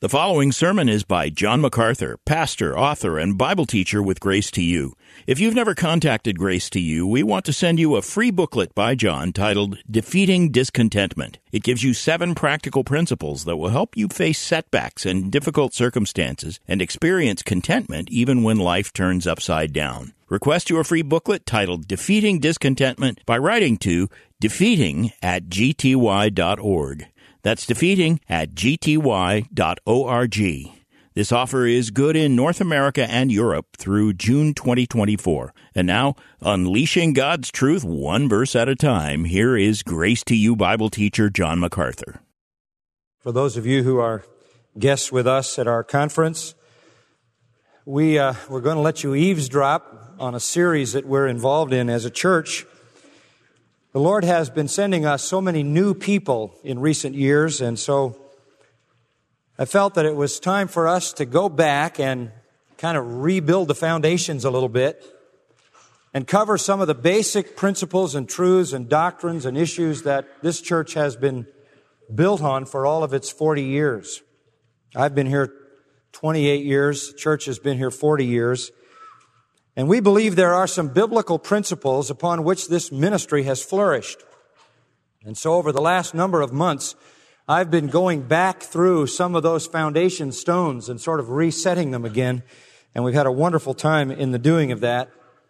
The following sermon is by John MacArthur, pastor, author, and Bible teacher with Grace to You. If you've never contacted Grace to You, we want to send you a free booklet by John titled Defeating Discontentment. It gives you 7 practical principles that will help you face setbacks and difficult circumstances and experience contentment even when life turns upside down. Request your free booklet titled Defeating Discontentment by writing to defeating@gty.org. That's defeating@gty.org. This offer is good in North America and Europe through June 2024. And now, unleashing God's truth one verse at a time, here is Grace to You Bible teacher John MacArthur. For those of you who are guests with us at our conference, we're going to let you eavesdrop on a series that we're involved in as a church. The Lord has been sending us so many new people in recent years, and so I felt that it was time for us to go back and kind of rebuild the foundations a little bit and cover some of the basic principles and truths and doctrines and issues that this church has been built on for all of its 40 years. I've been here 28 years. The church has been here 40 years. And we believe there are some biblical principles upon which this ministry has flourished. And so over the last number of months, I've been going back through some of those foundation stones and sort of resetting them again. And we've had a wonderful time in the doing of that.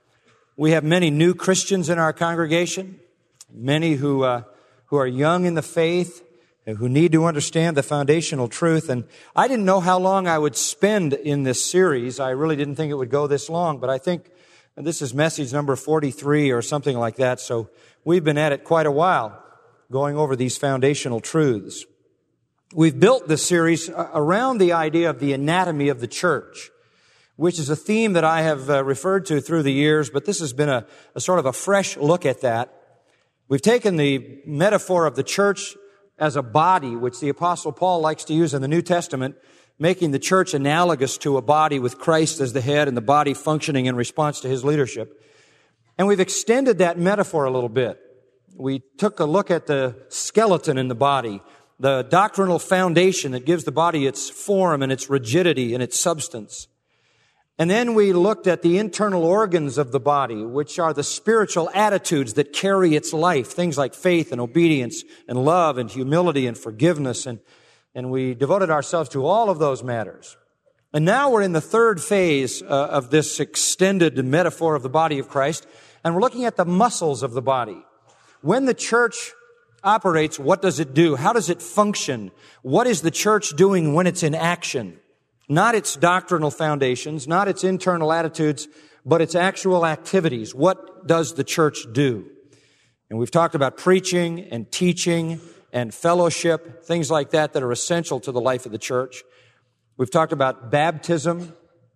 We have many new Christians in our congregation, many who are young in the faith, who need to understand the foundational truth. And I didn't know how long I would spend in this series. I really didn't think it would go this long, but I think this is message number 43 or something like that. So we've been at it quite a while, going over these foundational truths. We've built this series around the idea of the anatomy of the church, which is a theme that I have referred to through the years, but this has been a sort of a fresh look at that. We've taken the metaphor of the church as a body, which the Apostle Paul likes to use in the New Testament, making the church analogous to a body with Christ as the head and the body functioning in response to His leadership. And we've extended that metaphor a little bit. We took a look at the skeleton in the body, the doctrinal foundation that gives the body its form and its rigidity and its substance. And then we looked at the internal organs of the body, which are the spiritual attitudes that carry its life, things like faith and obedience and love and humility and forgiveness. And we devoted ourselves to all of those matters. And now we're in the third phase of this extended metaphor of the body of Christ, and we're looking at the muscles of the body. When the church operates, what does it do? How does it function? What is the church doing when it's in action? Not its doctrinal foundations, not its internal attitudes, but its actual activities. What does the church do? And we've talked about preaching and teaching and fellowship, things like that that are essential to the life of the church. We've talked about baptism.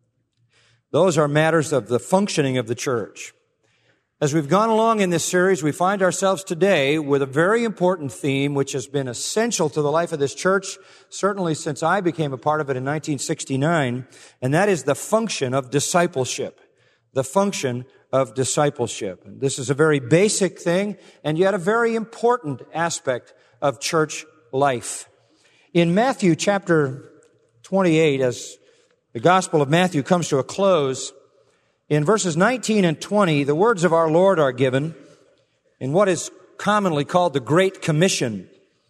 Those are matters of the functioning of the church. As we've gone along in this series, we find ourselves today with a very important theme which has been essential to the life of this church, certainly since I became a part of it in 1969, and that is the function of discipleship. The function of discipleship. This is a very basic thing, and yet a very important aspect of church life. In Matthew chapter 28, as the Gospel of Matthew comes to a close, in verses 19 and 20, the words of our Lord are given in what is commonly called the Great Commission.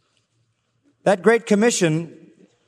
That Great Commission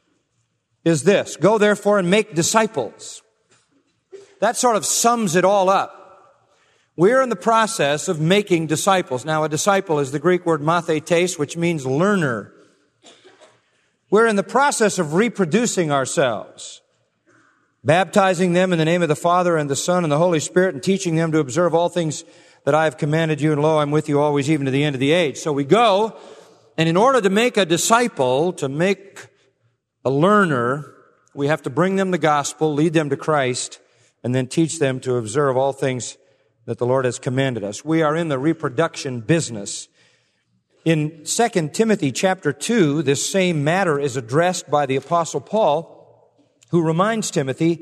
is this: go therefore and make disciples. That sort of sums it all up. We're in the process of making disciples. Now, a disciple is the Greek word mathetes, which means learner. We're in the process of reproducing ourselves, baptizing them in the name of the Father and the Son and the Holy Spirit, and teaching them to observe all things that I have commanded you, and lo, I'm with you always, even to the end of the age. So we go, and in order to make a disciple, to make a learner, we have to bring them the gospel, lead them to Christ, and then teach them to observe all things that the Lord has commanded us. We are in the reproduction business. In 2 Timothy chapter 2, this same matter is addressed by the Apostle Paul, who reminds Timothy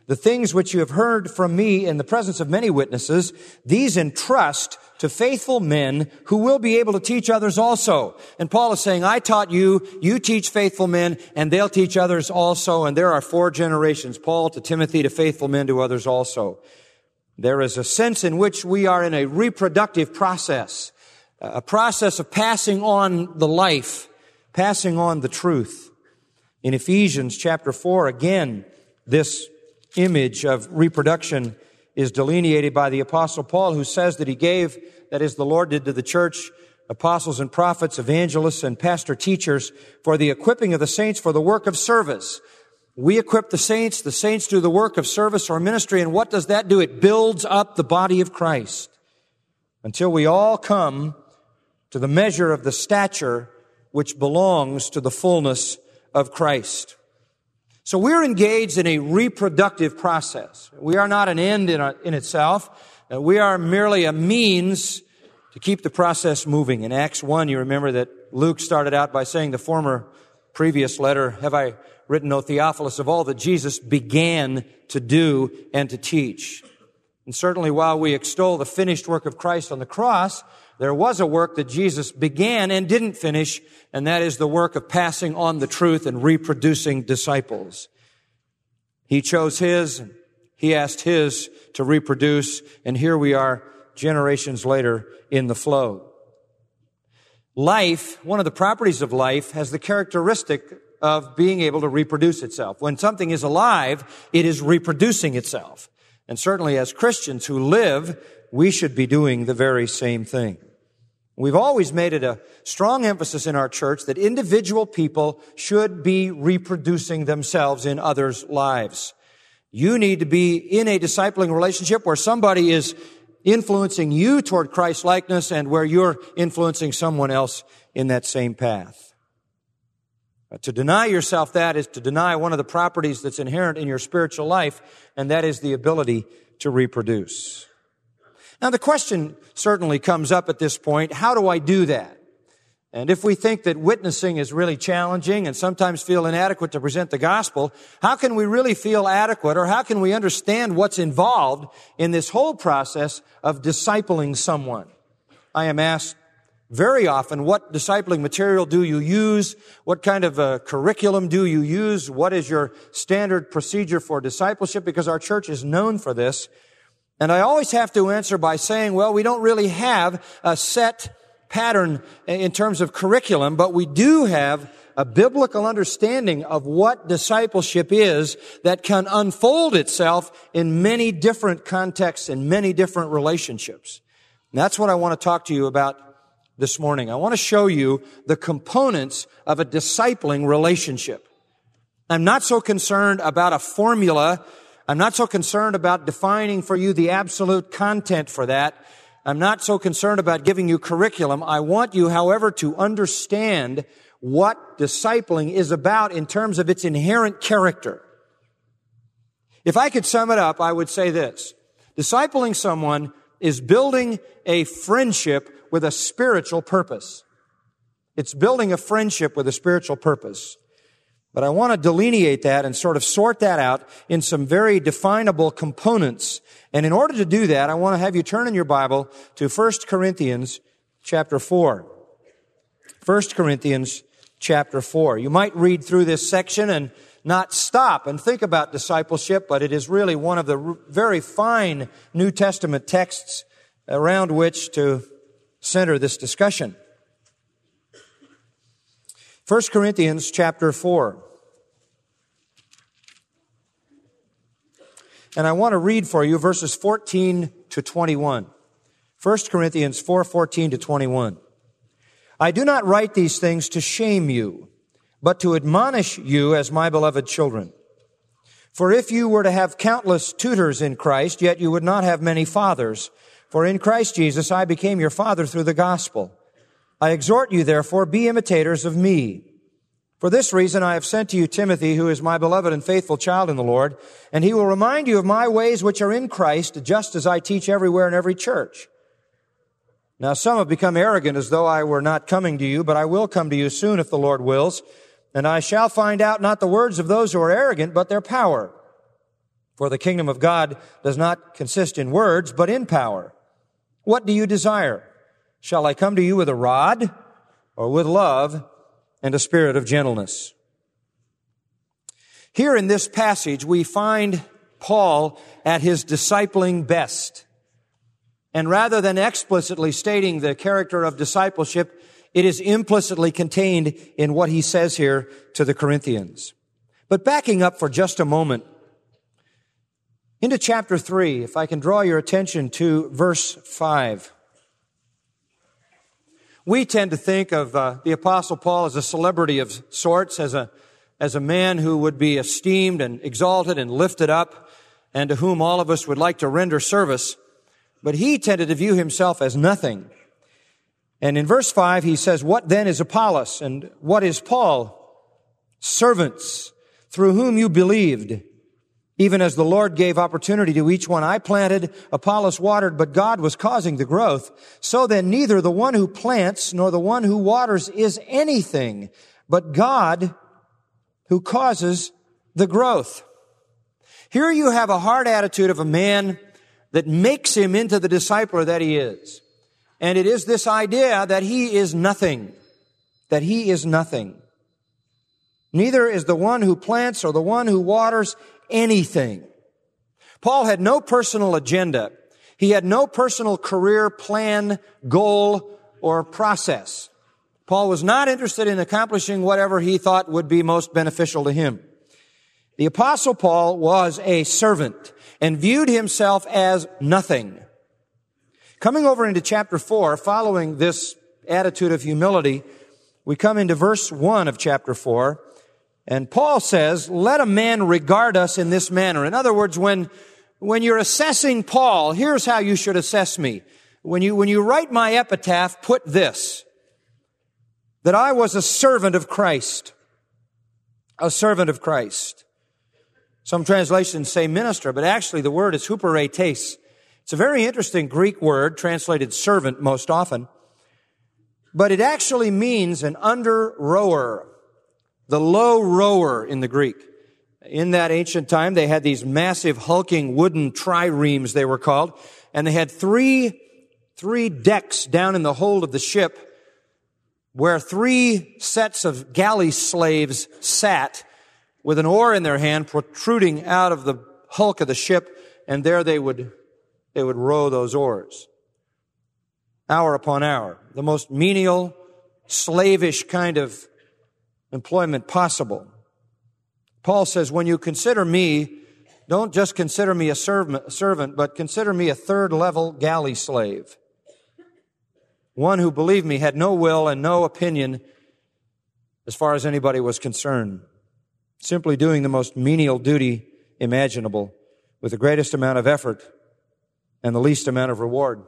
The things which you have heard from me in the presence of many witnesses, these entrust to faithful men who will be able to teach others also. And Paul is saying, I taught you, you teach faithful men, and they'll teach others also. And there are 4 generations, Paul to Timothy, to faithful men, to others also. There is a sense in which we are in a reproductive process, a process of passing on the life, passing on the truth. In Ephesians chapter 4, again, this image of reproduction is delineated by the Apostle Paul, who says that he gave, that is, the Lord did to the church, apostles and prophets, evangelists and pastor teachers, for the equipping of the saints for the work of service. We equip the saints do the work of service or ministry, and what does that do? It builds up the body of Christ until we all come to the measure of the stature which belongs to the fullness of Christ. So we're engaged in a reproductive process. We are not an end in itself. We are merely a means to keep the process moving. In Acts 1, you remember that Luke started out by saying the former previous letter, have I written, O Theophilus, of all that Jesus began to do and to teach. And certainly while we extol the finished work of Christ on the cross, there was a work that Jesus began and didn't finish, and that is the work of passing on the truth and reproducing disciples. He chose His, He asked His to reproduce, and here we are generations later in the flow. Life, one of the properties of life, has the characteristic of being able to reproduce itself. When something is alive, it is reproducing itself. And certainly as Christians who live, we should be doing the very same thing. We've always made it a strong emphasis in our church that individual people should be reproducing themselves in others' lives. You need to be in a discipling relationship where somebody is influencing you toward Christ-likeness and where you're influencing someone else in that same path. To deny yourself that is to deny one of the properties that's inherent in your spiritual life, and that is the ability to reproduce. Now, the question certainly comes up at this point, how do I do that? And if we think that witnessing is really challenging and sometimes feel inadequate to present the gospel, how can we really feel adequate, or how can we understand what's involved in this whole process of discipling someone? I am asked very often, what discipling material do you use? What kind of a curriculum do you use? What is your standard procedure for discipleship? Because our church is known for this. And I always have to answer by saying, well, we don't really have a set pattern in terms of curriculum, but we do have a biblical understanding of what discipleship is that can unfold itself in many different contexts and many different relationships. And that's what I want to talk to you about this morning. I want to show you the components of a discipling relationship. I'm not so concerned about a formula. I'm not so concerned about defining for you the absolute content for that. I'm not so concerned about giving you curriculum. I want you, however, to understand what discipling is about in terms of its inherent character. If I could sum it up, I would say this. Discipling someone is building a friendship with a spiritual purpose. It's building a friendship with a spiritual purpose. But I want to delineate that and sort of sort that out in some very definable components. And in order to do that, I want to have you turn in your Bible to 1 Corinthians chapter 4. 1 Corinthians chapter 4. You might read through this section and not stop and think about discipleship, but it is really one of the very fine New Testament texts around which to center this discussion. 1 Corinthians chapter 4. And I want to read for you verses 14 to 21. 1 Corinthians 4:14 to 21. I do not write these things to shame you, but to admonish you as my beloved children. For if you were to have countless tutors in Christ, yet you would not have many fathers. For in Christ Jesus I became your father through the gospel. I exhort you, therefore, be imitators of me. For this reason I have sent to you Timothy, who is my beloved and faithful child in the Lord, and he will remind you of my ways which are in Christ, just as I teach everywhere in every church. Now some have become arrogant as though I were not coming to you, but I will come to you soon if the Lord wills, and I shall find out not the words of those who are arrogant, but their power. For the kingdom of God does not consist in words, but in power. What do you desire? Shall I come to you with a rod, or with love and a spirit of gentleness? Here in this passage, we find Paul at his discipling best. And rather than explicitly stating the character of discipleship, it is implicitly contained in what he says here to the Corinthians. But backing up for just a moment, into chapter 3, if I can draw your attention to verse 5. We tend to think of the Apostle Paul as a celebrity of sorts, as a man who would be esteemed and exalted and lifted up, and to whom all of us would like to render service. But he tended to view himself as nothing. And in verse 5, he says, "What then is Apollos, and what is Paul? Servants, through whom you believed, even as the Lord gave opportunity to each one. I planted, Apollos watered, but God was causing the growth. So then neither the one who plants nor the one who waters is anything, but God who causes the growth." Here you have a hard attitude of a man that makes him into the discipler that he is. And it is this idea that he is nothing. That he is nothing. Neither is the one who plants or the one who waters anything. Paul had no personal agenda. He had no personal career plan, goal, or process. Paul was not interested in accomplishing whatever he thought would be most beneficial to him. The Apostle Paul was a servant and viewed himself as nothing. Coming over into chapter 4, following this attitude of humility, we come into verse 1 of chapter 4, and Paul says, "Let a man regard us in this manner." In other words, when you're assessing Paul, here's how you should assess me. When you write my epitaph, put this, that I was a servant of Christ. A servant of Christ. Some translations say minister, but actually the word is huperetes. It's a very interesting Greek word, translated servant most often, but it actually means an under-rower, the low rower in the Greek. In that ancient time, they had these massive hulking wooden triremes, they were called, and they had three decks down in the hold of the ship where 3 sets of galley slaves sat with an oar in their hand protruding out of the hulk of the ship, and there they would row those oars. Hour upon hour. The most menial, slavish kind of employment possible. Paul says, when you consider me, don't just consider me a servant, but consider me a third-level galley slave. One who, believe me, had no will and no opinion as far as anybody was concerned. Simply doing the most menial duty imaginable with the greatest amount of effort and the least amount of reward.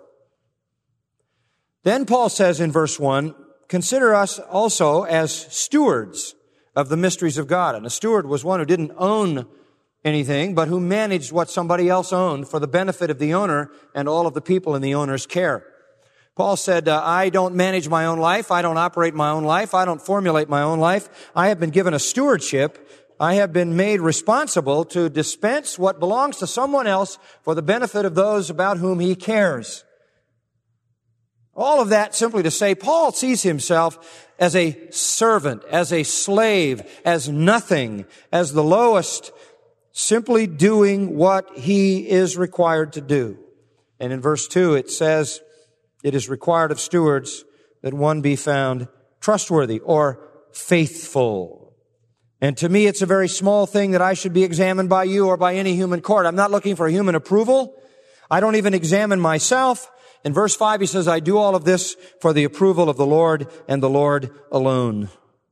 Then Paul says in verse 1, "Consider us also as stewards of the mysteries of God." And a steward was one who didn't own anything, but who managed what somebody else owned for the benefit of the owner and all of the people in the owner's care. Paul said, I don't manage my own life. I don't operate my own life. I don't formulate my own life. I have been given a stewardship. I have been made responsible to dispense what belongs to someone else for the benefit of those about whom he cares. All of that simply to say, Paul sees himself as a servant, as a slave, as nothing, as the lowest, simply doing what he is required to do. And in verse 2 it says, it is required of stewards that one be found trustworthy or faithful. And to me, it's a very small thing that I should be examined by you or by any human court. I'm not looking for human approval. I don't even examine myself. In verse 5, he says, I do all of this for the approval of the Lord and the Lord alone.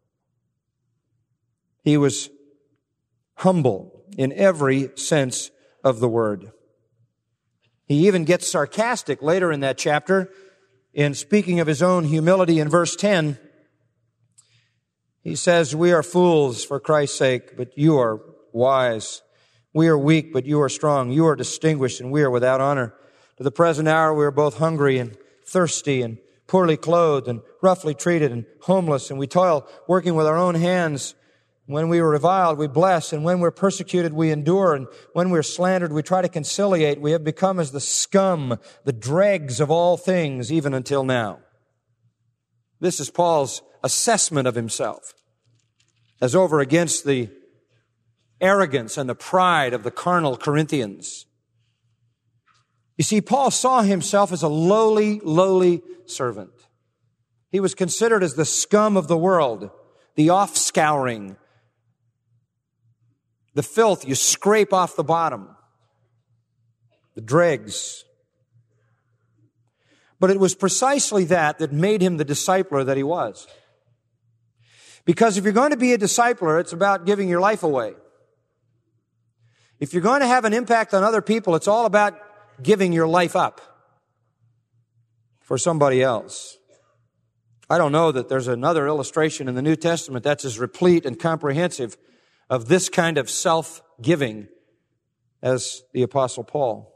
He was humble in every sense of the word. He even gets sarcastic later in that chapter in speaking of his own humility in verse 10. He says, we are fools for Christ's sake, but you are wise. We are weak, but you are strong. You are distinguished, and we are without honor. To the present hour, we are both hungry and thirsty and poorly clothed and roughly treated and homeless, and we toil working with our own hands, When we are reviled, we bless. And when we're persecuted, we endure. And when we're slandered, we try to conciliate. We have become as the scum, the dregs of all things, even until now. This is Paul's assessment of himself as over against the arrogance and the pride of the carnal Corinthians. You see, Paul saw himself as a lowly servant. He was considered as the scum of the world, the offscouring, the filth you scrape off the bottom, the dregs. But it was precisely that made him the discipler that he was. Because if you're going to be a discipler, it's about giving your life away. If you're going to have an impact on other people, it's all about giving your life up for somebody else. I don't know that there's another illustration in the New Testament that's as replete and comprehensive of this kind of self-giving as the Apostle Paul.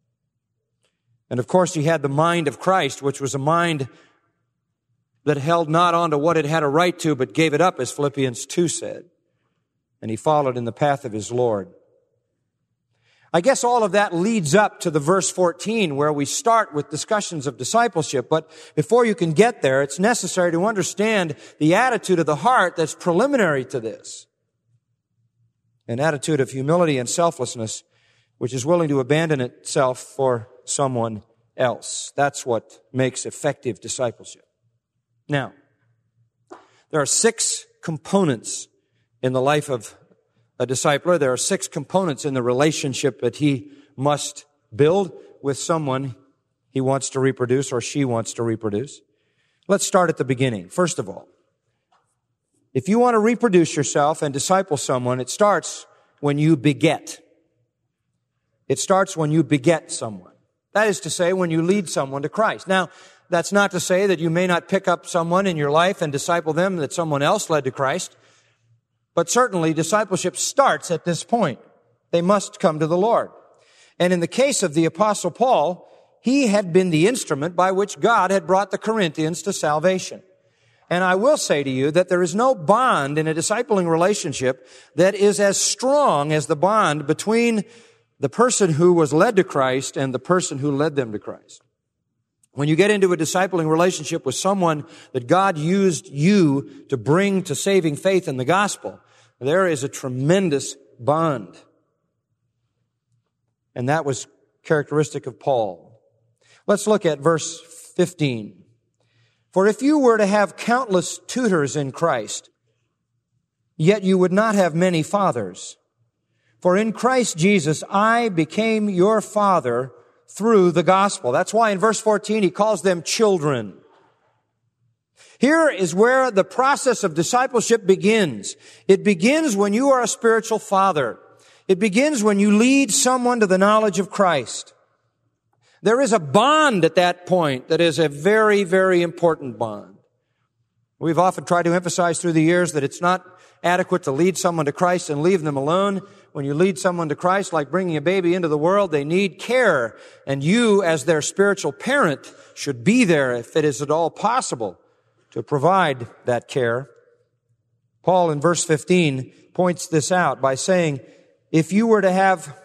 And of course, he had the mind of Christ, which was a mind that held not on to what it had a right to, but gave it up, as Philippians 2 said. And he followed in the path of his Lord. I guess all of that leads up to the verse 14 where we start with discussions of discipleship. But before you can get there, it's necessary to understand the attitude of the heart that's preliminary to this. An attitude of humility and selflessness, which is willing to abandon itself for someone else. That's what makes effective discipleship. Now, there are 6 components in the life of a discipler. There are 6 components in the relationship that he must build with someone he wants to reproduce or she wants to reproduce. Let's start at the beginning. First of all, if you want to reproduce yourself and disciple someone, it starts when you beget. It starts when you beget someone. That is to say, when you lead someone to Christ. Now, that's not to say that you may not pick up someone in your life and disciple them that someone else led to Christ. But certainly, discipleship starts at this point. They must come to the Lord. And in the case of the Apostle Paul, he had been the instrument by which God had brought the Corinthians to salvation. And I will say to you that there is no bond in a discipling relationship that is as strong as the bond between the person who was led to Christ and the person who led them to Christ. When you get into a discipling relationship with someone that God used you to bring to saving faith in the gospel, there is a tremendous bond. And that was characteristic of Paul. Let's look at verse 15. For if you were to have countless tutors in Christ, yet you would not have many fathers. For in Christ Jesus I became your father through the gospel. That's why in verse 14 he calls them children. Here is where the process of discipleship begins. It begins when you are a spiritual father. It begins when you lead someone to the knowledge of Christ. There is a bond at that point that is a very, very important bond. We've often tried to emphasize through the years that it's not adequate to lead someone to Christ and leave them alone. When you lead someone to Christ, like bringing a baby into the world, they need care. And you, as their spiritual parent, should be there if it is at all possible to provide that care. Paul in verse 15 points this out by saying, if you were to have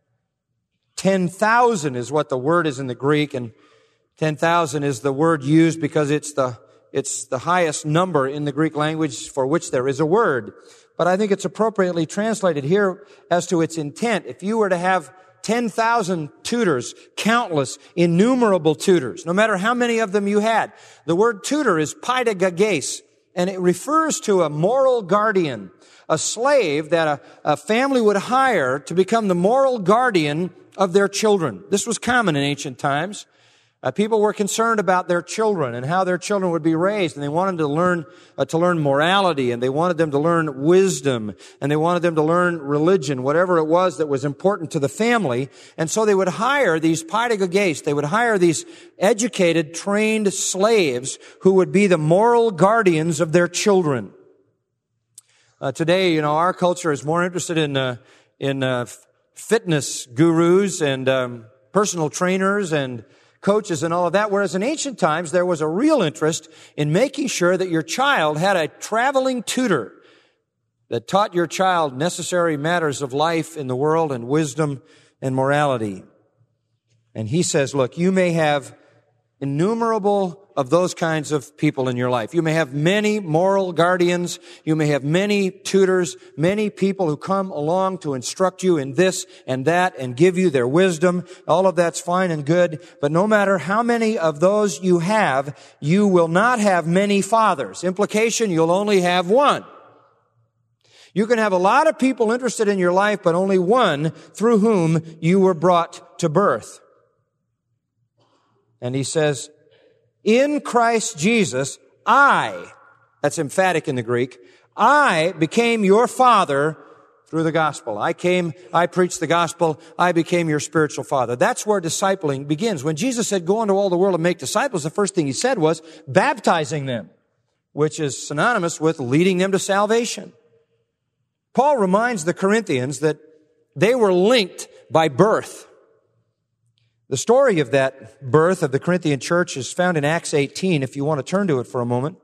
10,000 is what the word is in the Greek, and 10,000 is the word used because it's the highest number in the Greek language for which there is a word. But I think it's appropriately translated here as to its intent. If you were to have 10,000 tutors, countless, innumerable tutors, no matter how many of them you had, the word tutor is paedagoges, and it refers to a moral guardian, a slave that a family would hire to become the moral guardian of their children. This was common in ancient times. People were concerned about their children and how their children would be raised, and they wanted to learn morality, and they wanted them to learn wisdom, and they wanted them to learn religion, whatever it was that was important to the family. And so they would hire these paedagoges. They would hire these educated, trained slaves who would be the moral guardians of their children. Today, our culture is more interested in fitness gurus and personal trainers and coaches and all of that, whereas in ancient times there was a real interest in making sure that your child had a traveling tutor that taught your child necessary matters of life in the world and wisdom and morality. And he says, look, you may have innumerable of those kinds of people in your life. You may have many moral guardians. You may have many tutors, many people who come along to instruct you in this and that and give you their wisdom. All of that's fine and good. But no matter how many of those you have, you will not have many fathers. Implication, you'll only have one. You can have a lot of people interested in your life, but only one through whom you were brought to birth. And he says, in Christ Jesus, that's emphatic in the Greek, I became your father through the gospel. I preached the gospel, I became your spiritual father. That's where discipling begins. When Jesus said, go into all the world and make disciples, the first thing he said was baptizing them, which is synonymous with leading them to salvation. Paul reminds the Corinthians that they were linked by birth. The story of that birth of the Corinthian church is found in Acts 18, if you want to turn to it for a moment.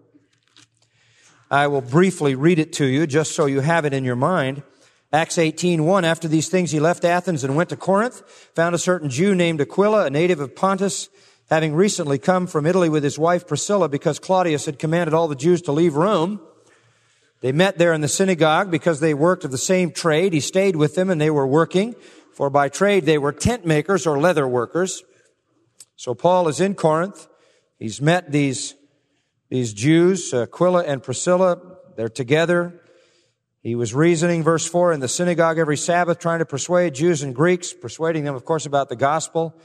I will briefly read it to you, just so you have it in your mind. Acts 18:1, after these things he left Athens and went to Corinth, found a certain Jew named Aquila, a native of Pontus, having recently come from Italy with his wife Priscilla, because Claudius had commanded all the Jews to leave Rome. They met there in the synagogue because they worked of the same trade. He stayed with them and they were working. For by trade they were tent makers or leather workers. So Paul is in Corinth. He's met these Jews, Aquila and Priscilla. They're together. He was reasoning, verse 4, in the synagogue every Sabbath, trying to persuade Jews and Greeks, persuading them, of course, about the gospel.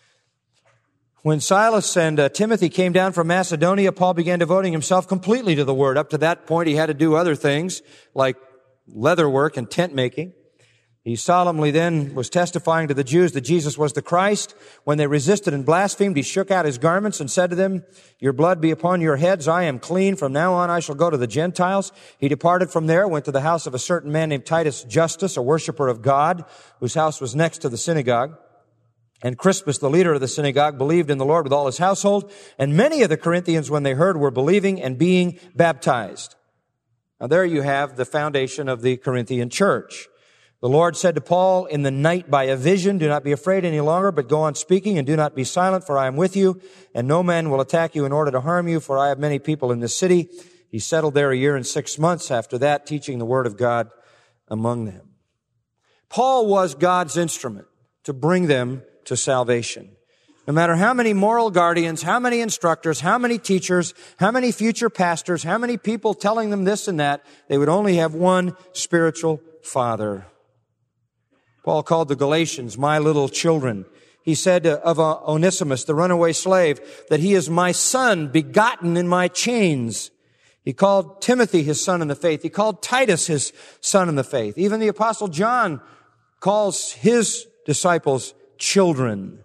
When Silas and Timothy came down from Macedonia, Paul began devoting himself completely to the word. Up to that point, he had to do other things like leather work and tent making. He solemnly then was testifying to the Jews that Jesus was the Christ. When they resisted and blasphemed, he shook out his garments and said to them, your blood be upon your heads. I am clean. From now on I shall go to the Gentiles. He departed from there, went to the house of a certain man named Titus Justus, a worshiper of God, whose house was next to the synagogue. And Crispus, the leader of the synagogue, believed in the Lord with all his household. And many of the Corinthians, when they heard, were believing and being baptized. Now there you have the foundation of the Corinthian church. The Lord said to Paul in the night by a vision, do not be afraid any longer, but go on speaking and do not be silent, for I am with you, and no man will attack you in order to harm you, for I have many people in this city. He settled there 1 year and 6 months after that, teaching the word of God among them. Paul was God's instrument to bring them to salvation. No matter how many moral guardians, how many instructors, how many teachers, how many future pastors, how many people telling them this and that, they would only have one spiritual father. Paul called the Galatians my little children. He said of Onesimus, the runaway slave, that he is my son, begotten in my chains. He called Timothy his son in the faith. He called Titus his son in the faith. Even the Apostle John calls his disciples children.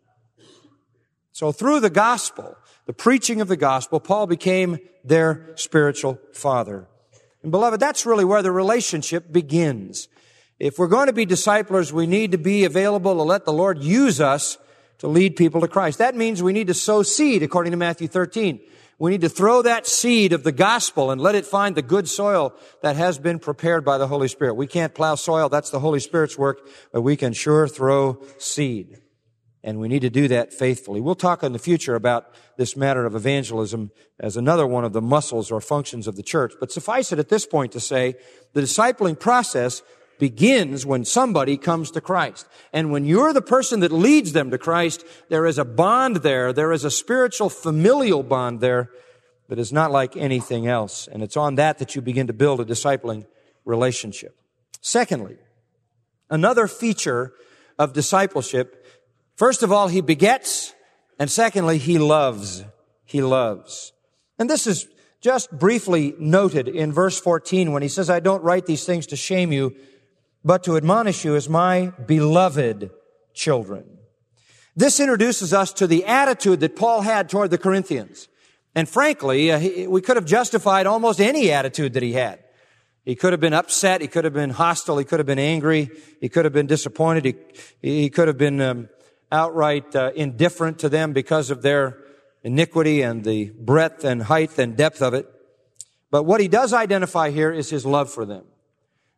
So through the gospel, the preaching of the gospel, Paul became their spiritual father. And beloved, that's really where the relationship begins. If we're going to be disciplers, we need to be available to let the Lord use us to lead people to Christ. That means we need to sow seed, according to Matthew 13. We need to throw that seed of the gospel and let it find the good soil that has been prepared by the Holy Spirit. We can't plow soil. That's the Holy Spirit's work, but we can sure throw seed. And we need to do that faithfully. We'll talk in the future about this matter of evangelism as another one of the muscles or functions of the church. But suffice it at this point to say, the discipling process begins when somebody comes to Christ. And when you're the person that leads them to Christ, there is a bond there. There is a spiritual familial bond there that is not like anything else. And it's on that you begin to build a discipling relationship. Secondly, another feature of discipleship, first of all, he begets, and secondly, he loves. He loves. And this is just briefly noted in verse 14 when he says, I don't write these things to shame you, but to admonish you as my beloved children. This introduces us to the attitude that Paul had toward the Corinthians. And frankly, we could have justified almost any attitude that he had. He could have been upset. He could have been hostile. He could have been angry. He could have been disappointed. He could have been outright indifferent to them because of their iniquity and the breadth and height and depth of it. But what he does identify here is his love for them.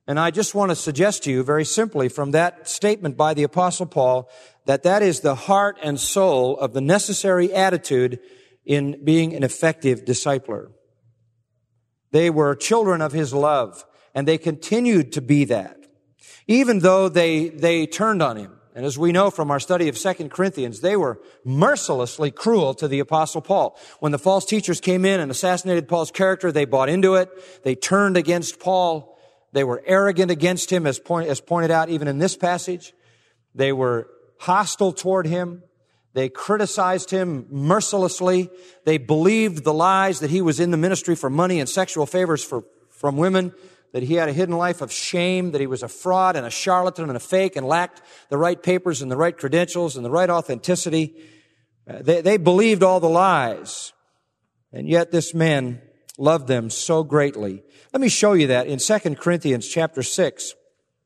And I just want to suggest to you very simply from that statement by the Apostle Paul that that is the heart and soul of the necessary attitude in being an effective discipler. They were children of His love, and they continued to be that, even though they turned on Him. And as we know from our study of 2 Corinthians, they were mercilessly cruel to the Apostle Paul. When the false teachers came in and assassinated Paul's character, they bought into it. They turned against Paul. They were arrogant against him, as pointed out even in this passage. They were hostile toward him. They criticized him mercilessly. They believed the lies that he was in the ministry for money and sexual favors from women, that he had a hidden life of shame, that he was a fraud and a charlatan and a fake and lacked the right papers and the right credentials and the right authenticity. They believed all the lies. And yet this man loved them so greatly. Let me show you that in 2 Corinthians chapter 6.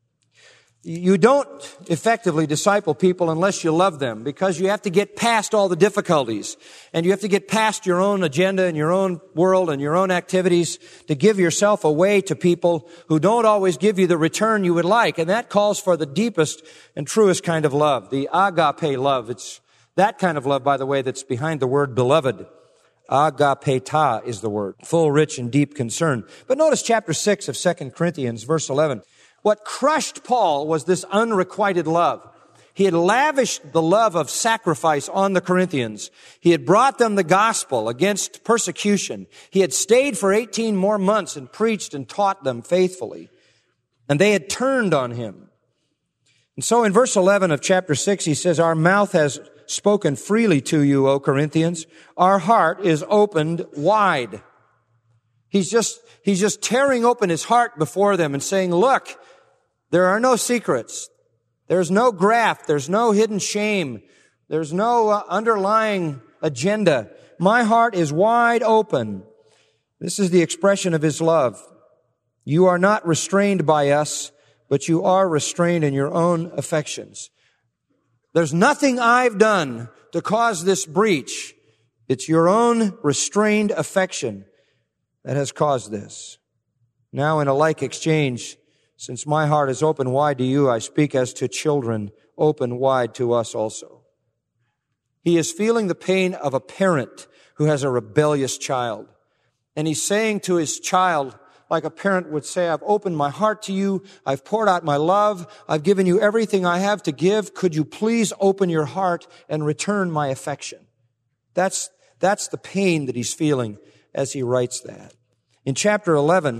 You don't effectively disciple people unless you love them, because you have to get past all the difficulties, and you have to get past your own agenda and your own world and your own activities to give yourself away to people who don't always give you the return you would like. And that calls for the deepest and truest kind of love, the agape love. It's that kind of love, by the way, that's behind the word beloved. Agapeta is the word. Full, rich, and deep concern. But notice chapter 6 of 2 Corinthians, verse 11. What crushed Paul was this unrequited love. He had lavished the love of sacrifice on the Corinthians. He had brought them the gospel against persecution. He had stayed for 18 more months and preached and taught them faithfully. And they had turned on him. And so in verse 11 of chapter 6, he says, our mouth has spoken freely to you, O Corinthians. Our heart is opened wide. He's just tearing open his heart before them and saying, look, there are no secrets. There's no graft. There's no hidden shame. There's no underlying agenda. My heart is wide open. This is the expression of his love. You are not restrained by us, but you are restrained in your own affections. There's nothing I've done to cause this breach. It's your own restrained affection that has caused this. Now, in a like exchange, since my heart is open wide to you, I speak as to children, open wide to us also. He is feeling the pain of a parent who has a rebellious child. And he's saying to his child, like a parent would say, I've opened my heart to you. I've poured out my love. I've given you everything I have to give. Could you please open your heart and return my affection? That's the pain that he's feeling as he writes that. In chapter 11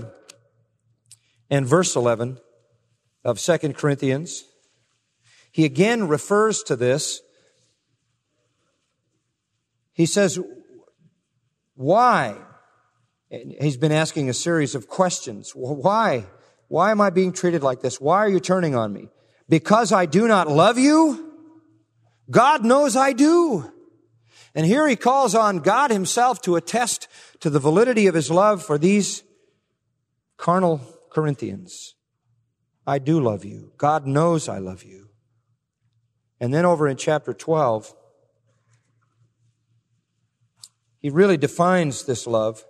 and verse 11 of 2 Corinthians, he again refers to this. He says, why? He's been asking a series of questions. Why? Why am I being treated like this? Why are you turning on me? Because I do not love you? God knows I do. And here he calls on God himself to attest to the validity of his love for these carnal Corinthians. I do love you. God knows I love you. And then over in chapter 12, he really defines this love.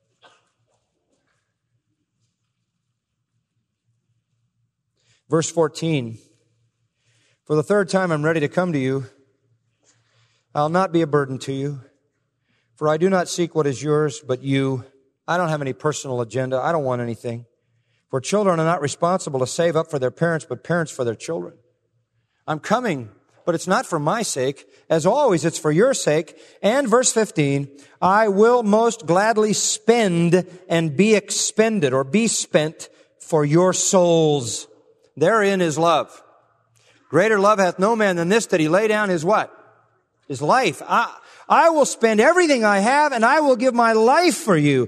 Verse 14, for the third time I'm ready to come to you. I'll not be a burden to you, for I do not seek what is yours, but you. I don't have any personal agenda. I don't want anything. For children are not responsible to save up for their parents, but parents for their children. I'm coming, but it's not for my sake. As always, it's for your sake. And verse 15, I will most gladly spend and be expended or be spent for your souls. Therein is love. Greater love hath no man than this, that he lay down his what? His life. I will spend everything I have, and I will give my life for you.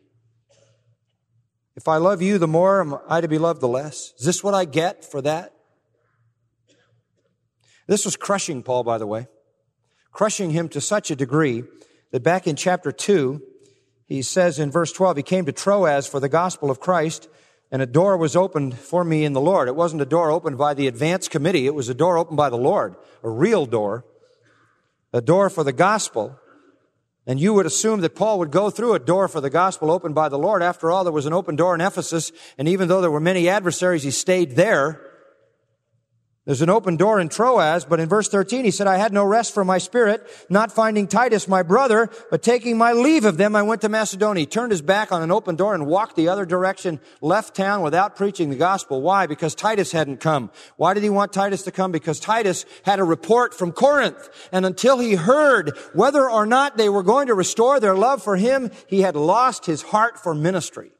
If I love you, the more am I to be loved the less. Is this what I get for that? This was crushing Paul, by the way. Crushing him to such a degree that back in chapter 2, he says in verse 12, he came to Troas for the gospel of Christ, and a door was opened for me in the Lord. It wasn't a door opened by the advance committee. It was a door opened by the Lord, a real door, a door for the gospel. And you would assume that Paul would go through a door for the gospel opened by the Lord. After all, there was an open door in Ephesus, and even though there were many adversaries, he stayed there. There's an open door in Troas, but in verse 13 he said, I had no rest for my spirit, not finding Titus my brother, but taking my leave of them, I went to Macedonia. He turned his back on an open door and walked the other direction, left town without preaching the gospel. Why? Because Titus hadn't come. Why did he want Titus to come? Because Titus had a report from Corinth, and until he heard whether or not they were going to restore their love for him, he had lost his heart for ministry.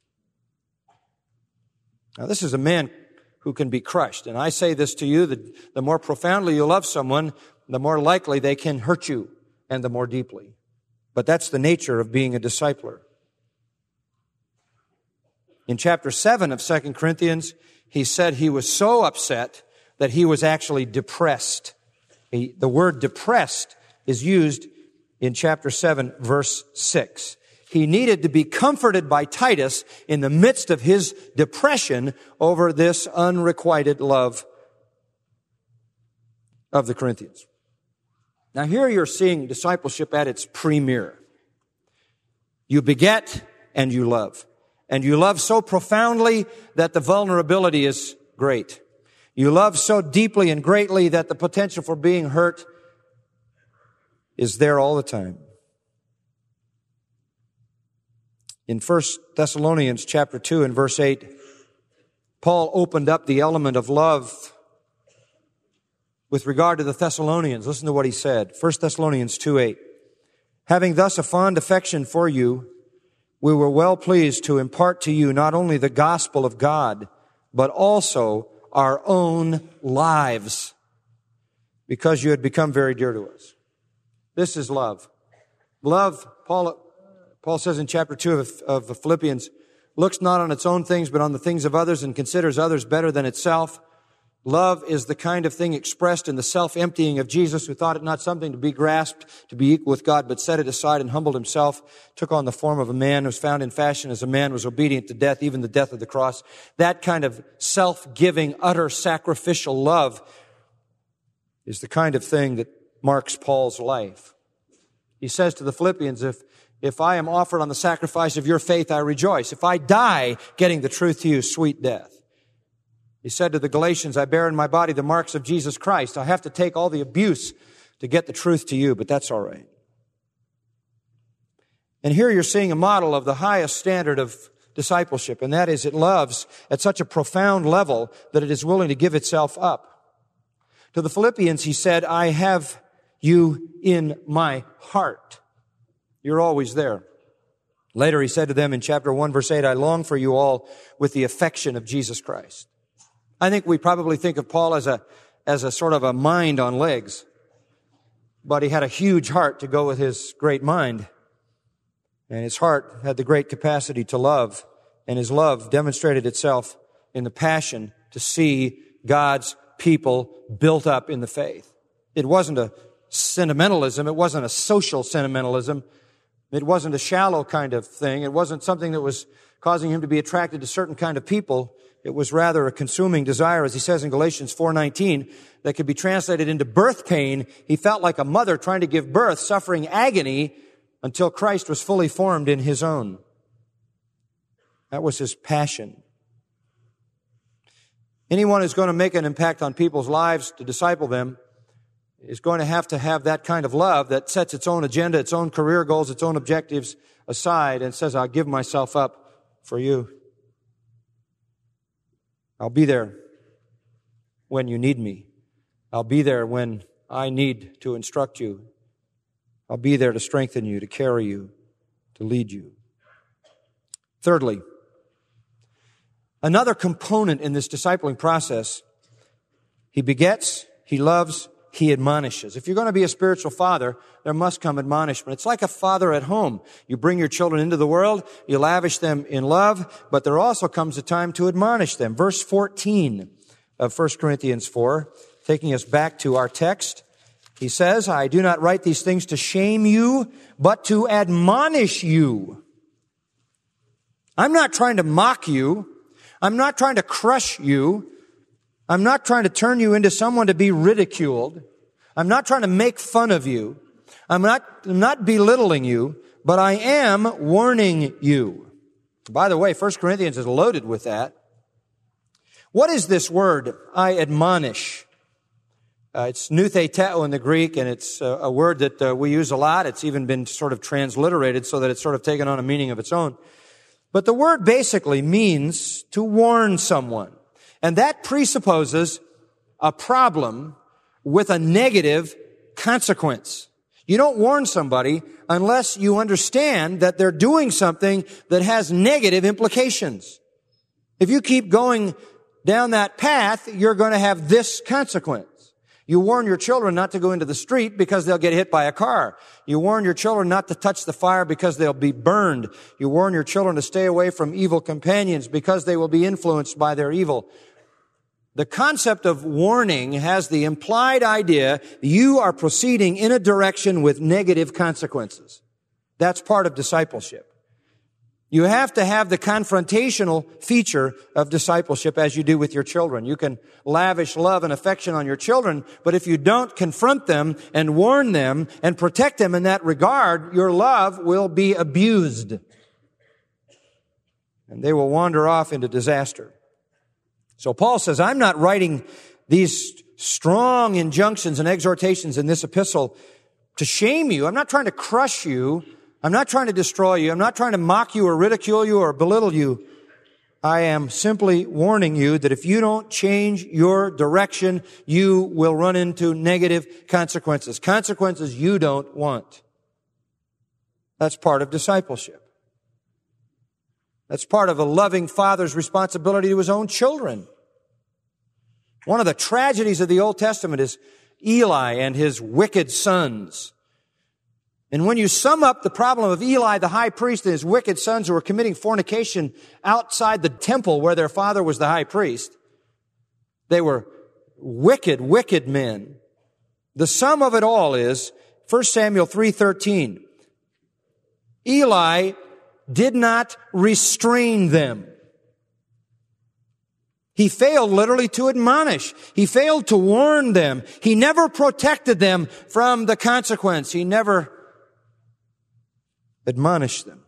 Now this is a man who can be crushed. And I say this to you, that the more profoundly you love someone, the more likely they can hurt you, and the more deeply. But that's the nature of being a discipler. In chapter 7 of 2 Corinthians, he said he was so upset that he was actually depressed. The word depressed is used in chapter 7, verse 6. He needed to be comforted by Titus in the midst of his depression over this unrequited love of the Corinthians. Now here you're seeing discipleship at its premier. You beget and you love. And you love so profoundly that the vulnerability is great. You love so deeply and greatly that the potential for being hurt is there all the time. In 1 Thessalonians chapter 2 and verse 8, Paul opened up the element of love with regard to the Thessalonians. Listen to what he said. 1 Thessalonians 2:8. Having thus a fond affection for you, we were well pleased to impart to you not only the gospel of God, but also our own lives, because you had become very dear to us. This is love. Love, Paul says in chapter 2 of the Philippians, looks not on its own things, but on the things of others, and considers others better than itself. Love is the kind of thing expressed in the self-emptying of Jesus, who thought it not something to be grasped, to be equal with God, but set it aside and humbled himself, took on the form of a man, was found in fashion as a man, was obedient to death, even the death of the cross. That kind of self-giving, utter sacrificial love is the kind of thing that marks Paul's life. He says to the Philippians, if I am offered on the sacrifice of your faith, I rejoice. If I die getting the truth to you, sweet death. He said to the Galatians, I bear in my body the marks of Jesus Christ. I have to take all the abuse to get the truth to you, but that's all right. And here you're seeing a model of the highest standard of discipleship, and that is it loves at such a profound level that it is willing to give itself up. To the Philippians, he said, I have you in my heart. You're always there. Later he said to them in chapter 1, verse 8, I long for you all with the affection of Jesus Christ. I think we probably think of Paul as a sort of a mind on legs, but he had a huge heart to go with his great mind. And his heart had the great capacity to love, and his love demonstrated itself in the passion to see God's people built up in the faith. It wasn't a sentimentalism. It wasn't a social sentimentalism. It wasn't a shallow kind of thing. It wasn't something that was causing him to be attracted to certain kind of people. It was rather a consuming desire, as he says in Galatians 4:19, that could be translated into birth pain. He felt like a mother trying to give birth, suffering agony until Christ was fully formed in his own. That was his passion. Anyone who's going to make an impact on people's lives to disciple them is going to have that kind of love that sets its own agenda, its own career goals, its own objectives aside and says, I'll give myself up for you. I'll be there when you need me. I'll be there when I need to instruct you. I'll be there to strengthen you, to carry you, to lead you. Thirdly, another component in this discipling process, he begets, he loves, he admonishes. If you're going to be a spiritual father, there must come admonishment. It's like a father at home. You bring your children into the world, you lavish them in love, but there also comes a time to admonish them. Verse 14 of 1 Corinthians 4, taking us back to our text, he says, I do not write these things to shame you, but to admonish you. I'm not trying to mock you. I'm not trying to crush you. I'm not trying to turn you into someone to be ridiculed. I'm not trying to make fun of you. I'm not belittling you, but I am warning you. By the way, 1 Corinthians is loaded with that. What is this word, I admonish? It's nutheteo in the Greek, and it's a word that we use a lot. It's even been sort of transliterated so that it's sort of taken on a meaning of its own. But the word basically means to warn someone. And that presupposes a problem with a negative consequence. You don't warn somebody unless you understand that they're doing something that has negative implications. If you keep going down that path, you're going to have this consequence. You warn your children not to go into the street because they'll get hit by a car. You warn your children not to touch the fire because they'll be burned. You warn your children to stay away from evil companions because they will be influenced by their evil. The concept of warning has the implied idea you are proceeding in a direction with negative consequences. That's part of discipleship. You have to have the confrontational feature of discipleship as you do with your children. You can lavish love and affection on your children, but if you don't confront them and warn them and protect them in that regard, your love will be abused. And they will wander off into disaster. So Paul says, I'm not writing these strong injunctions and exhortations in this epistle to shame you. I'm not trying to crush you. I'm not trying to destroy you. I'm not trying to mock you or ridicule you or belittle you. I am simply warning you that if you don't change your direction, you will run into negative consequences. Consequences you don't want. That's part of discipleship. That's part of a loving father's responsibility to his own children. One of the tragedies of the Old Testament is Eli and his wicked sons. And when you sum up the problem of Eli, the high priest, and his wicked sons who were committing fornication outside the temple where their father was the high priest, they were wicked, wicked men. The sum of it all is 1 Samuel 3:13. Eli did not restrain them. He failed literally to admonish. He failed to warn them. He never protected them from the consequence. He never admonish them.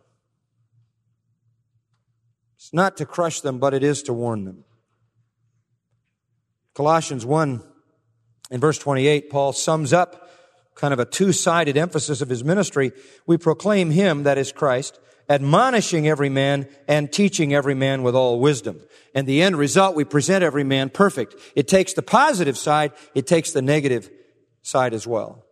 It's not to crush them, but it is to warn them. Colossians 1 in verse 28, Paul sums up kind of a two-sided emphasis of his ministry. We proclaim him, that is Christ, admonishing every man and teaching every man with all wisdom. And the end result, we present every man perfect. It takes the positive side, it takes the negative side as well.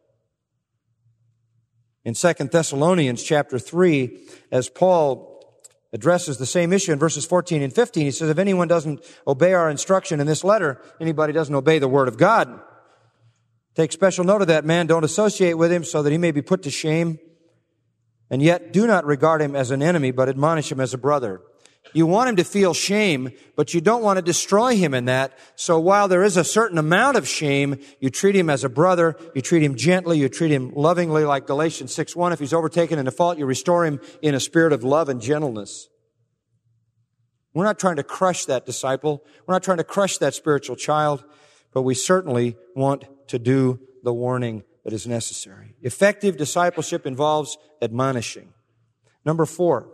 In 2 Thessalonians chapter 3, as Paul addresses the same issue in verses 14 and 15, he says, if anyone doesn't obey our instruction in this letter, anybody doesn't obey the word of God. Take special note of that man. Don't associate with him so that he may be put to shame. And yet do not regard him as an enemy, but admonish him as a brother. You want him to feel shame, but you don't want to destroy him in that. So while there is a certain amount of shame, you treat him as a brother, you treat him gently, you treat him lovingly, like Galatians 6:1. If he's overtaken in a fault, you restore him in a spirit of love and gentleness. We're not trying to crush that disciple. We're not trying to crush that spiritual child, but we certainly want to do the warning that is necessary. Effective discipleship involves admonishing. Number 4.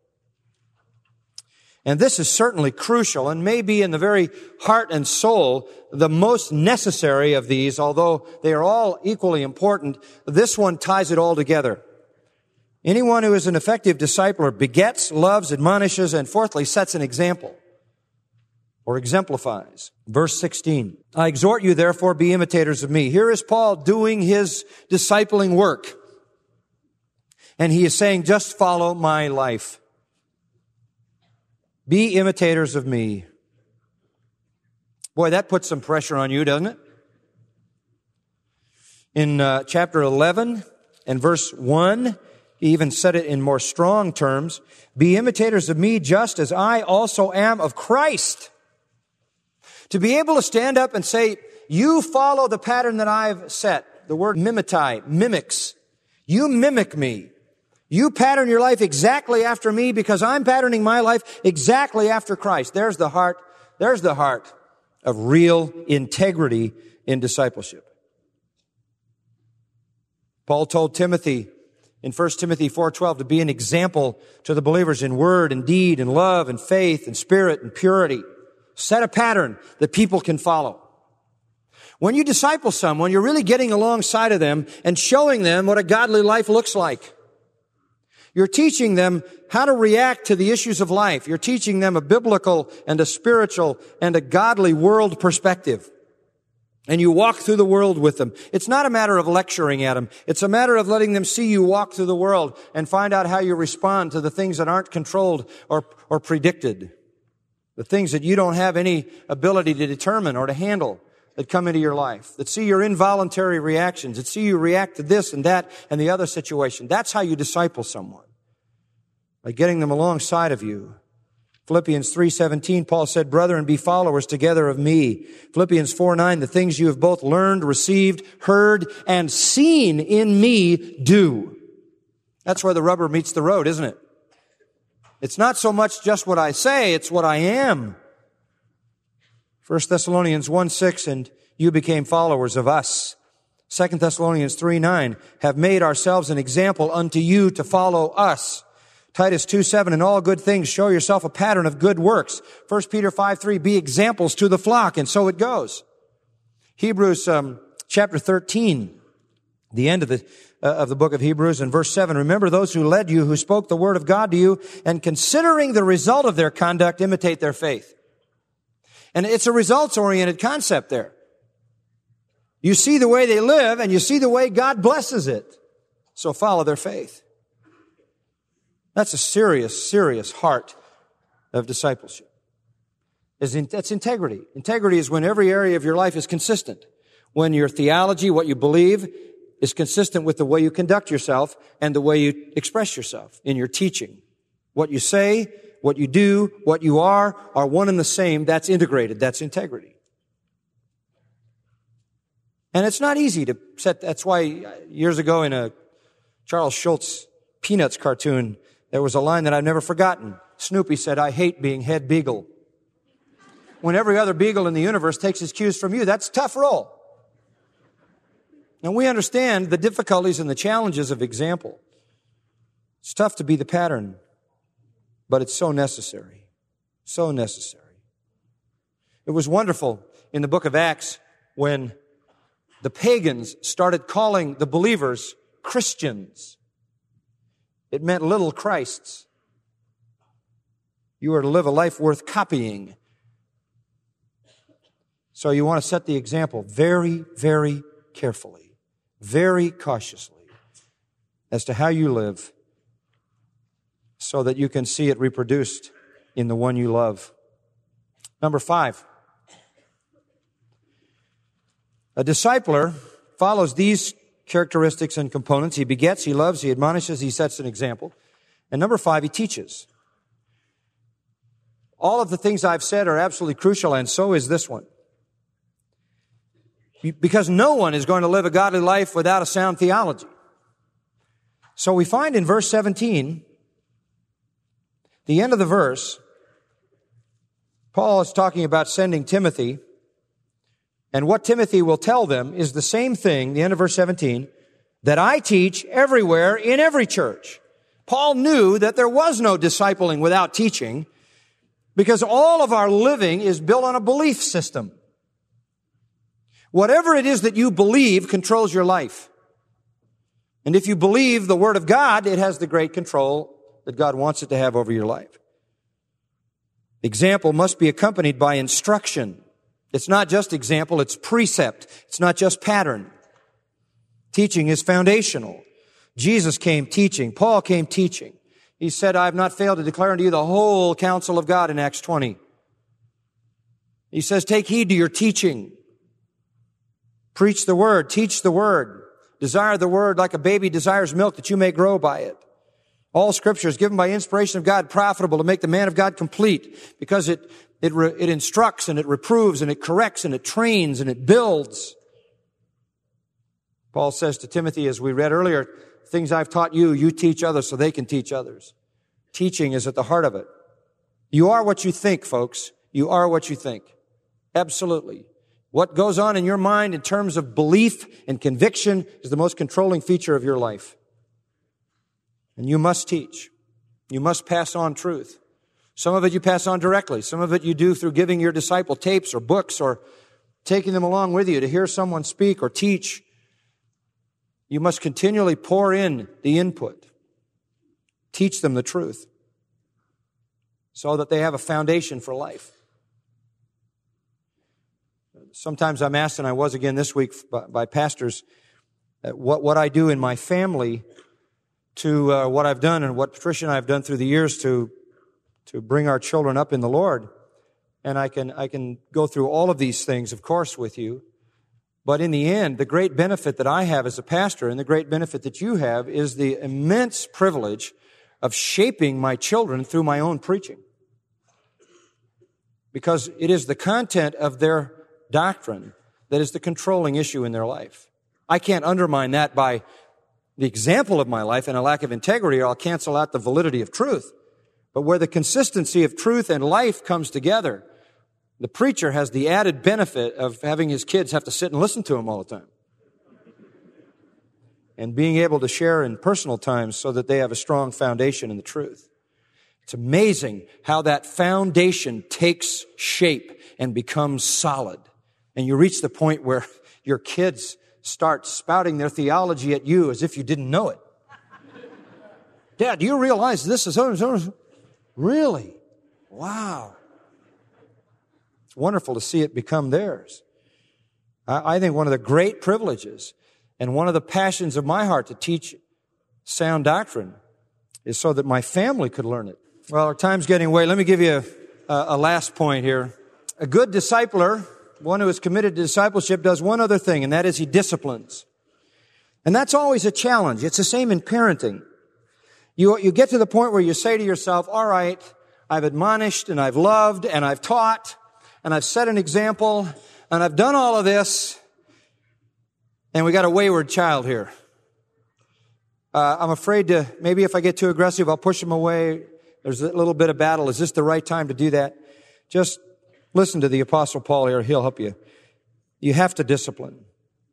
And this is certainly crucial and may be in the very heart and soul the most necessary of these, although they are all equally important. This one ties it all together. Anyone who is an effective discipler begets, loves, admonishes, and fourthly, sets an example or exemplifies. Verse 16, I exhort you, therefore, be imitators of me. Here is Paul doing his discipling work. And he is saying, just follow my life. Be imitators of me. Boy, that puts some pressure on you, doesn't it? In chapter 11 and verse 1, he even said it in more strong terms. Be imitators of me just as I also am of Christ. To be able to stand up and say, you follow the pattern that I've set. The word mimetai, mimics. You mimic me. You pattern your life exactly after me because I'm patterning my life exactly after Christ. There's the heart of real integrity in discipleship. Paul told Timothy in 1 Timothy 4:12 to be an example to the believers in word and deed and love and faith and spirit and purity. Set a pattern that people can follow. When you disciple someone, you're really getting alongside of them and showing them what a godly life looks like. You're teaching them how to react to the issues of life. You're teaching them a biblical and a spiritual and a godly world perspective. And you walk through the world with them. It's not a matter of lecturing at them. It's a matter of letting them see you walk through the world and find out how you respond to the things that aren't controlled or predicted. The things that you don't have any ability to determine or to handle that come into your life. That see your involuntary reactions. That see you react to this and that and the other situation. That's how you disciple someone. By getting them alongside of you. Philippians 3:17, Paul said, "Brethren, be followers together of me." Philippians 4:9, "The things you have both learned, received, heard, and seen in me, do." That's where the rubber meets the road, isn't it? It's not so much just what I say, it's what I am. 1 Thessalonians 1:6, "And you became followers of us." 2 Thessalonians 3:9, "Have made ourselves an example unto you to follow us." Titus 2:7, "In all good things show yourself a pattern of good works." 1 Peter 5:3, "Be examples to the flock," and so it goes. Hebrews chapter 13, the end of the book of Hebrews, in verse 7, "Remember those who led you, who spoke the word of God to you, and considering the result of their conduct, imitate their faith." And it's a results-oriented concept there. You see the way they live, and you see the way God blesses it. So follow their faith. That's a serious, serious heart of discipleship. That's integrity. Integrity is when every area of your life is consistent. When your theology, what you believe, is consistent with the way you conduct yourself and the way you express yourself in your teaching. What you say, what you do, what you are one and the same. That's integrated. That's integrity. And it's not easy to set. That's why years ago in a Charles Schulz Peanuts cartoon, there was a line that I've never forgotten. Snoopy said, "I hate being head beagle." When every other beagle in the universe takes his cues from you, that's a tough role. And we understand the difficulties and the challenges of example. It's tough to be the pattern, but it's so necessary. So necessary. It was wonderful in the book of Acts when the pagans started calling the believers Christians. It meant little Christs. You are to live a life worth copying. So you want to set the example very, very carefully, very cautiously as to how you live so that you can see it reproduced in the one you love. Number 5. A discipler follows these characteristics and components. He begets, he loves, he admonishes, he sets an example. And number 5, he teaches. All of the things I've said are absolutely crucial, and so is this one. Because no one is going to live a godly life without a sound theology. So we find in verse 17, the end of the verse, Paul is talking about sending Timothy. And what Timothy will tell them is the same thing, the end of verse 17, that I teach everywhere in every church. Paul knew that there was no discipling without teaching because all of our living is built on a belief system. Whatever it is that you believe controls your life. And if you believe the Word of God, it has the great control that God wants it to have over your life. Example must be accompanied by instruction. It's not just example, it's precept. It's not just pattern. Teaching is foundational. Jesus came teaching. Paul came teaching. He said, "I have not failed to declare unto you the whole counsel of God" in Acts 20. He says, "Take heed to your teaching. Preach the word, teach the word. Desire the word like a baby desires milk that you may grow by it." All Scripture is given by inspiration of God, profitable to make the man of God complete, because it instructs and it reproves and it corrects and it trains and it builds. Paul says to Timothy, as we read earlier, "Things I've taught you, you teach others so they can teach others." Teaching is at the heart of it. You are what you think, folks. You are what you think. Absolutely. What goes on in your mind in terms of belief and conviction is the most controlling feature of your life. And you must teach. You must pass on truth. Some of it you pass on directly. Some of it you do through giving your disciple tapes or books or taking them along with you to hear someone speak or teach. You must continually pour in the input. Teach them the truth so that they have a foundation for life. Sometimes I'm asked, and I was again this week by pastors, what I do in my family to what I've done and what Patricia and I have done through the years to bring our children up in the Lord. And I can go through all of these things, of course, with you. But in the end, the great benefit that I have as a pastor and the great benefit that you have is the immense privilege of shaping my children through my own preaching. Because it is the content of their doctrine that is the controlling issue in their life. I can't undermine that by the example of my life and a lack of integrity, or I'll cancel out the validity of truth. But where the consistency of truth and life comes together, the preacher has the added benefit of having his kids have to sit and listen to him all the time. And being able to share in personal times so that they have a strong foundation in the truth. It's amazing how that foundation takes shape and becomes solid. And you reach the point where your kids start spouting their theology at you as if you didn't know it. Dad, do you realize this is so? Really? Wow. It's wonderful to see it become theirs. I think one of the great privileges and one of the passions of my heart to teach sound doctrine is so that my family could learn it. Well, our time's getting away. Let me give you a last point here. A good discipler, one who is committed to discipleship, does one other thing, and that is he disciplines. And that's always a challenge. It's the same in parenting. You get to the point where you say to yourself, all right, I've admonished and I've loved and I've taught and I've set an example and I've done all of this, and we got a wayward child here. I'm afraid to, maybe if I get too aggressive, I'll push him away. There's a little bit of battle. Is this the right time to do that? Just listen to the Apostle Paul here. He'll help you. You have to discipline.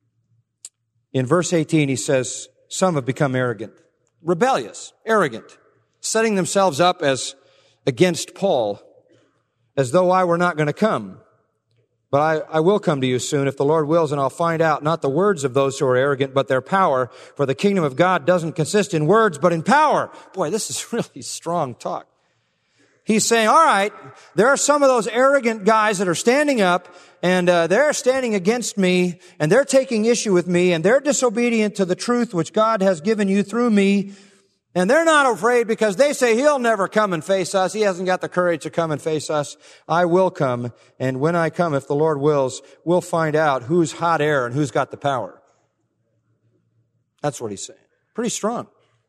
In verse 18, he says, some have become arrogant, rebellious, arrogant, setting themselves up as against Paul, as though I were not going to come. But I will come to you soon, if the Lord wills, and I'll find out not the words of those who are arrogant, but their power. For the kingdom of God doesn't consist in words, but in power. Boy, this is really strong talk. He's saying, all right, there are some of those arrogant guys that are standing up, and they're standing against me, and they're taking issue with me, and they're disobedient to the truth which God has given you through me. And they're not afraid because they say he'll never come and face us. He hasn't got the courage to come and face us. I will come. And when I come, if the Lord wills, we'll find out who's hot air and who's got the power. That's what he's saying. Pretty strong.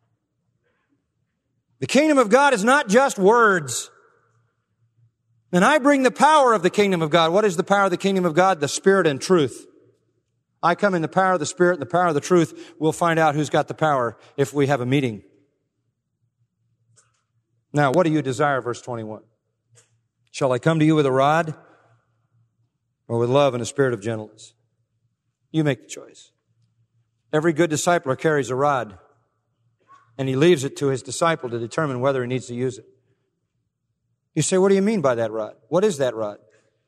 The kingdom of God is not just words. And I bring the power of the kingdom of God. What is the power of the kingdom of God? The Spirit and truth. I come in the power of the Spirit and the power of the truth. We'll find out who's got the power if we have a meeting. Now, what do you desire? Verse 21. Shall I come to you with a rod or with love and a spirit of gentleness? You make the choice. Every good discipler carries a rod, and he leaves it to his disciple to determine whether he needs to use it. You say, what do you mean by that rod? What is that rod?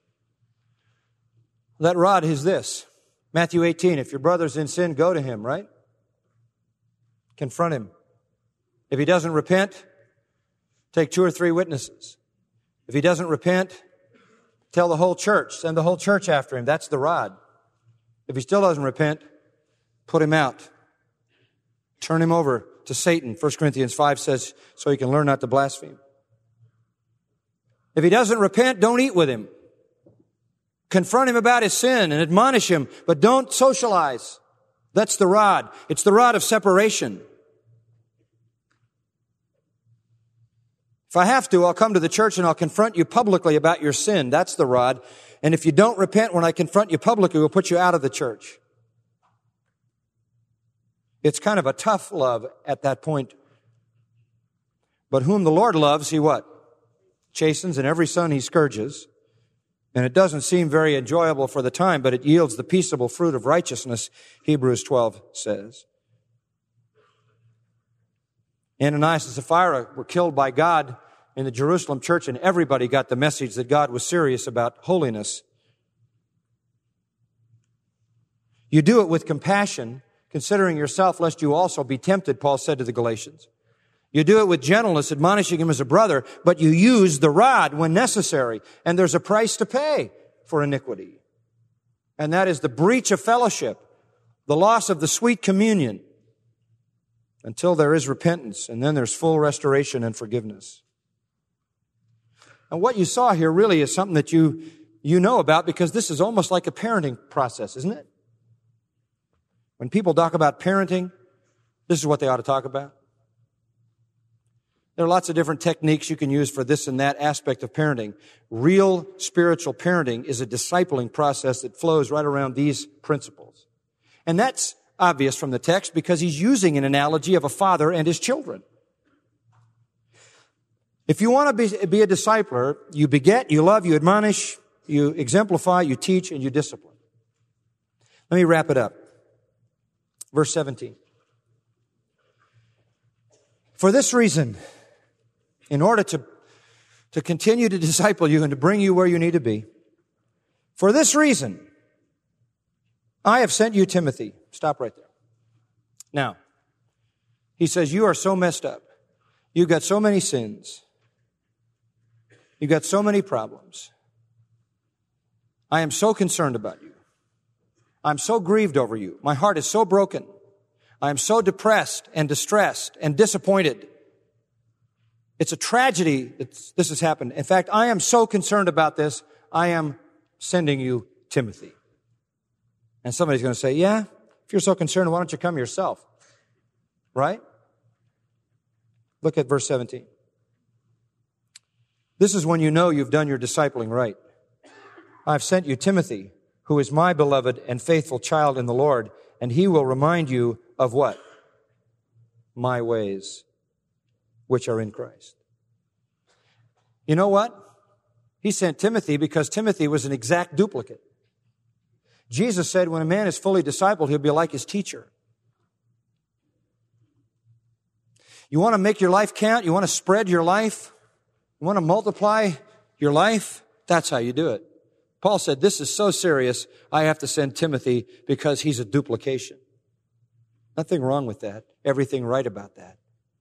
That rod is this. Matthew 18, if your brother's in sin, go to him, right? Confront him. If he doesn't repent, take 2 or 3 witnesses. If he doesn't repent, tell the whole church. Send the whole church after him. That's the rod. If he still doesn't repent, put him out. Turn him over to Satan. 1 Corinthians 5 says, so he can learn not to blaspheme. If he doesn't repent, don't eat with him. Confront him about his sin and admonish him, but don't socialize. That's the rod. It's the rod of separation. If I have to, I'll come to the church and I'll confront you publicly about your sin. That's the rod. And if you don't repent when I confront you publicly, we'll put you out of the church. It's kind of a tough love at that point. But whom the Lord loves, he what? Chastens, and every son he scourges. And it doesn't seem very enjoyable for the time, but it yields the peaceable fruit of righteousness, Hebrews 12 says. Ananias and Sapphira were killed by God in the Jerusalem church, and everybody got the message that God was serious about holiness. You do it with compassion, considering yourself, lest you also be tempted, Paul said to the Galatians. You do it with gentleness, admonishing him as a brother, but you use the rod when necessary. And there's a price to pay for iniquity. And that is the breach of fellowship, the loss of the sweet communion, until there is repentance, and then there's full restoration and forgiveness. And what you saw here really is something that you know about, because this is almost like a parenting process, isn't it? When people talk about parenting, this is what they ought to talk about. There are lots of different techniques you can use for this and that aspect of parenting. Real spiritual parenting is a discipling process that flows right around these principles. And that's obvious from the text because he's using an analogy of a father and his children. If you want to be a discipler, you beget, you love, you admonish, you exemplify, you teach, and you discipline. Let me wrap it up. Verse 17. For this reason, in order to continue to disciple you and to bring you where you need to be, for this reason, I have sent you Timothy. Stop right there. Now, he says, you are so messed up. You've got so many sins. You've got so many problems. I am so concerned about you. I'm so grieved over you. My heart is so broken. I am so depressed and distressed and disappointed. It's a tragedy that this has happened. In fact, I am so concerned about this, I am sending you Timothy. And somebody's going to say, yeah, if you're so concerned, why don't you come yourself? Right? Look at verse 17. This is when you know you've done your discipling right. I've sent you Timothy, who is my beloved and faithful child in the Lord, and he will remind you of what? My ways, which are in Christ. You know what? He sent Timothy because Timothy was an exact duplicate. Jesus said when a man is fully discipled, he'll be like his teacher. You want to make your life count? You want to spread your life? You want to multiply your life? That's how you do it. Paul said, this is so serious, I have to send Timothy because he's a duplication. Nothing wrong with that. Everything right about that.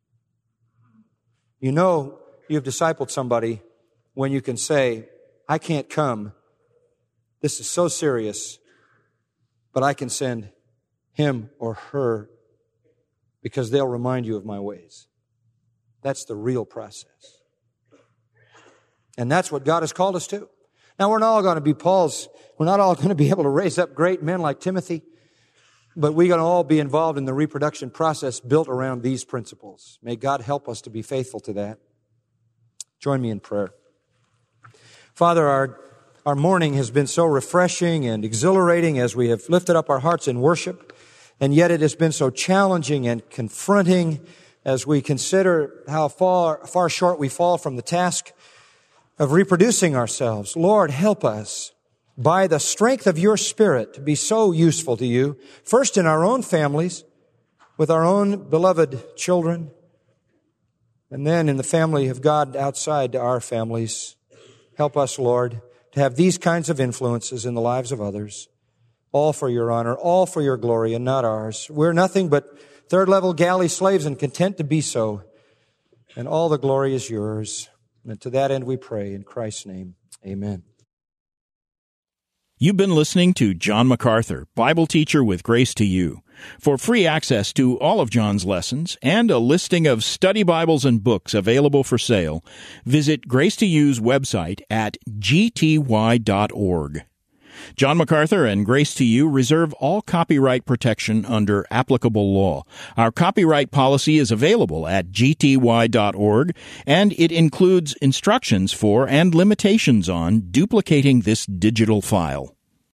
You know you've discipled somebody when you can say, I can't come. This is so serious, but I can send him or her because they'll remind you of my ways. That's the real process. And that's what God has called us to. Now, we're not all going to be Paul's. We're not all going to be able to raise up great men like Timothy, but we're going to all be involved in the reproduction process built around these principles. May God help us to be faithful to that. Join me in prayer. Father, our morning has been so refreshing and exhilarating as we have lifted up our hearts in worship, and yet it has been so challenging and confronting as we consider how far short we fall from the task of reproducing ourselves. Lord, help us by the strength of your Spirit to be so useful to you, first in our own families, with our own beloved children, and then in the family of God outside to our families. Help us, Lord, to have these kinds of influences in the lives of others, all for your honor, all for your glory, and not ours. We're nothing but third-level galley slaves and content to be so, and all the glory is yours. And to that end we pray in Christ's name. Amen. You've been listening to John MacArthur, Bible teacher with Grace to You. For free access to all of John's lessons and a listing of study Bibles and books available for sale, visit Grace to You's website at gty.org. John MacArthur and Grace to You reserve all copyright protection under applicable law. Our copyright policy is available at gty.org, and it includes instructions for and limitations on duplicating this digital file.